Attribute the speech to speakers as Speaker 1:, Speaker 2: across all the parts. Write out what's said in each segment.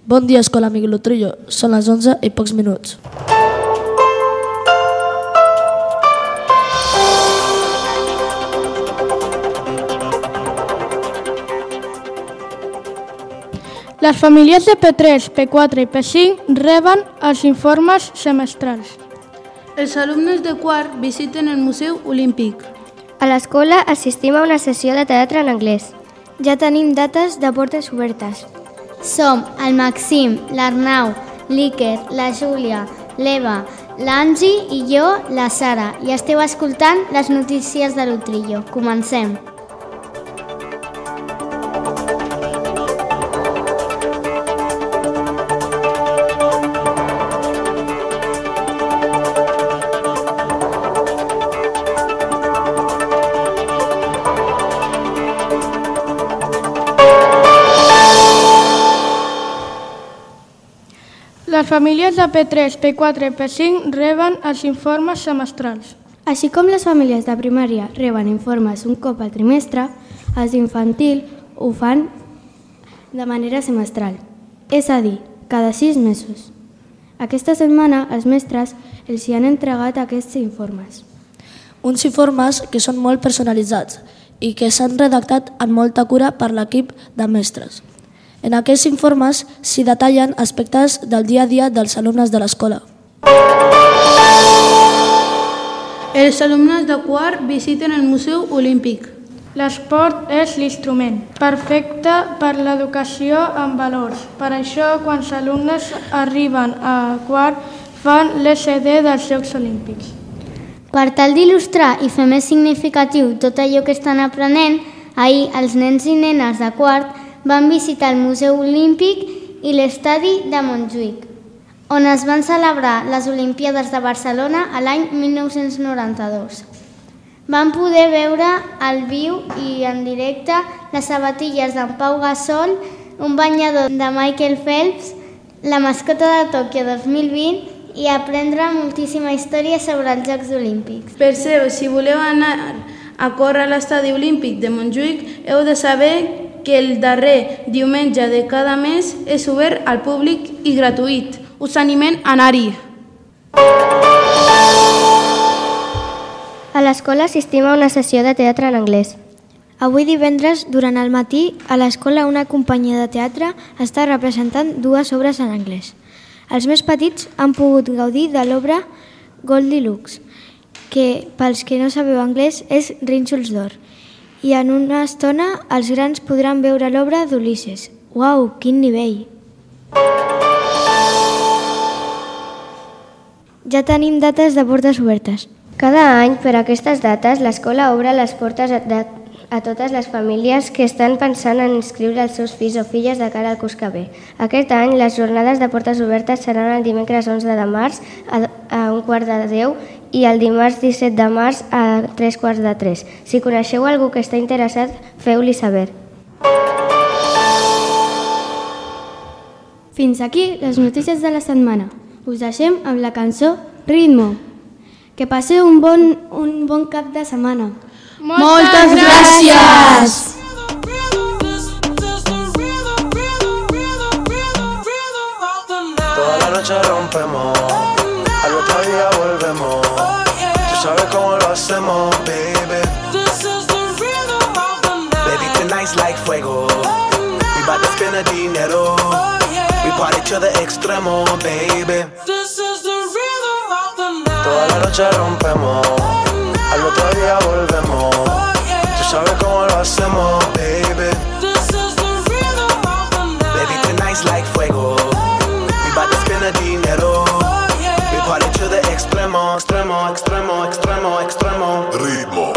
Speaker 1: Bon dia, escola Miguel Utrillo. Són les 11 i pocs minuts.
Speaker 2: Les famílies de P3, P4 i P5 reben els informes semestrals.
Speaker 3: Els alumnes de quart visiten el Museu Olímpic.
Speaker 4: A l'escola assistim a una sessió de teatre en anglès.
Speaker 5: Ja tenim dates de portes obertes.
Speaker 6: Som el Maxim, l'Arnau, l'Iker, la Júlia, l'Eva, l'Angie i jo, la Sara, i esteu escoltant les notícies de l'Utrillo. Comencem.
Speaker 2: Les famílies de P3, P4 i P5 reben els informes semestrals.
Speaker 5: Així com les famílies de primària reben informes un cop al trimestre, els d'infantil ho fan de manera semestral, és a dir, cada 6 mesos. Aquesta setmana els mestres els hi han entregat aquests informes.
Speaker 1: Uns informes que són molt personalitzats i que s'han redactat amb molta cura per l'equip de mestres. En aquests informes s'hi detallen aspectes del dia a dia dels alumnes de l'escola.
Speaker 3: Els alumnes de quart visiten el Museu Olímpic.
Speaker 2: L'esport és l'instrument perfecte per l'educació en valors. Per això, quan els alumnes arriben a quart, fan l'ECD dels Jocs Olímpics.
Speaker 6: Per tal d'il·lustrar i fer més significatiu tot allò que estan aprenent, ahir els nens i nenes de quart van visitar el Museu Olímpic i l'estadi de Montjuïc, on es van celebrar les Olimpíades de Barcelona a l'any 1992. Van poder veure al viu i en directe les sabatilles d'en Pau Gasol, un banyador de Michael Phelps, la mascota de Tòquio 2020 i aprendre moltíssima història sobre els Jocs Olímpics.
Speaker 3: Per cert, si voleu anar a córrer a l'estadi olímpic de Montjuïc, heu de saber que el darrer diumenge de cada mes és obert al públic i gratuït. Us animem a anar-hi.
Speaker 4: A l'escola assistim a una sessió de teatre en anglès.
Speaker 5: Avui divendres, durant el matí, a l'escola una companyia de teatre està representant 2 obres en anglès. Els més petits han pogut gaudir de l'obra Goldilocks, que, pels que no sabeu anglès, és Rínxols d'or. I en una estona els grans podran veure l'obra d'Ulisses. Uau, quin nivell! Ja tenim dates de portes obertes.
Speaker 4: Cada any, per aquestes dates, l'escola obre les portes a totes les famílies que estan pensant en inscriure els seus fills o filles de cara al curs que ve. Aquest any, les jornades de portes obertes seran el dimecres 11 de març a 11:45 i el dimarts 17 de març a 15:45. Si coneixeu algú que està interessat, feu-li saber.
Speaker 5: Fins aquí les notícies de la setmana. Us deixem amb la cançó Ritmo. Que passeu un bon cap de setmana.
Speaker 2: Moltes gràcies!
Speaker 7: Toda la noche rompemos, al otro día volvemos. Tú sabes cómo lo hacemos, baby. Baby, tonight's like fuego. We bout to spend the dinero. We party to the extremo, baby. Toda la noche rompemos, al otro día volvemos. Tú sabes cómo lo hacemos, baby. Baby, tonight's like fuego. We bout to spend the dinero. We party to the extremo, extremo, extremo, extremo, extremo. Ritmo.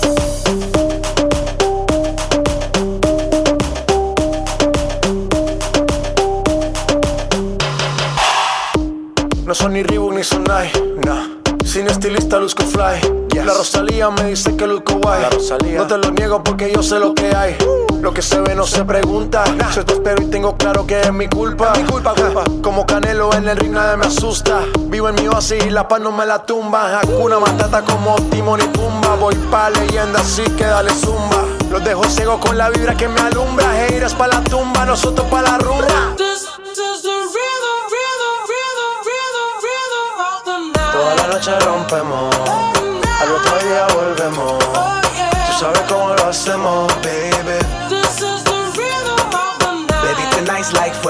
Speaker 7: No son ni Reebok ni Sonai, nah. Sin estilista luzco fly, yes. La Rosalía me dice que luzco guay. No te lo niego porque yo sé lo que hay. Lo que se ve no se pregunta, nah. Yo te espero y tengo claro que es mi culpa. Culpa. Como Canelo en el ring nadie me asusta. Vivo en mi oasis y la paz no me la tumba. Hakuna Matata como Timón y Pumba. Voy pa' leyenda así que dale zumba. Los dejo ciego con la vibra que me alumbra. Haters pa' la tumba, nosotros pa' la rumba.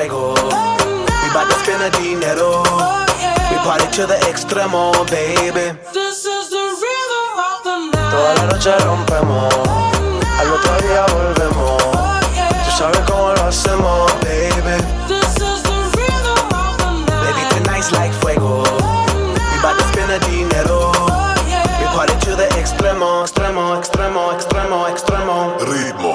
Speaker 7: fuego. We bout to spend the dinero. We party to the extremo, baby.
Speaker 8: This is the rhythm of the night.
Speaker 7: Toda la noche rompemos, al otro día volvemos. Tú sabes cómo lo hacemos, baby.
Speaker 8: This is the rhythm of the night.
Speaker 7: Baby, tonight's like fuego. We bout to spend the dinero. We party to the extremo, extremo, extremo, extremo, extremo. Ritmo.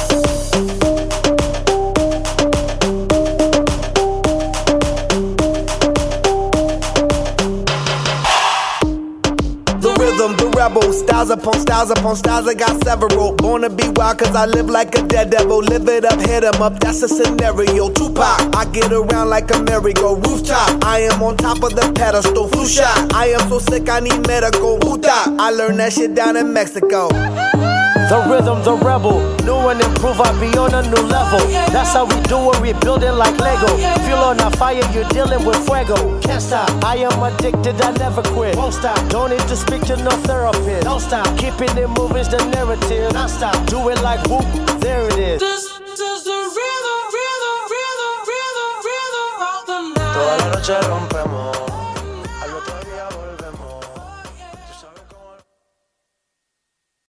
Speaker 7: The rebel, styles upon styles upon styles, I got several. Born to be wild cause I live like a dead devil. Live it up, hit 'em up, that's a scenario. Tupac, I get around like a merry-go. Rooftop, I am on top of the pedestal. Flu shot, I am so sick I need medical. Puta, I learned that shit down in Mexico.
Speaker 9: The rhythm, the rebel, new and improve, I be on a new level. That's how we do it, we build it like Lego. Feel on a fire, you're dealing with fuego. Can't stop, I am addicted, I never quit. Won't stop, don't need to speak to no therapist. Don't stop, keeping it moving's the narrative. Non stop, do it like whoop, there it is.
Speaker 8: This is the rhythm, rhythm, rhythm, rhythm, rhythm of the night.
Speaker 7: Toda la noche rompemos.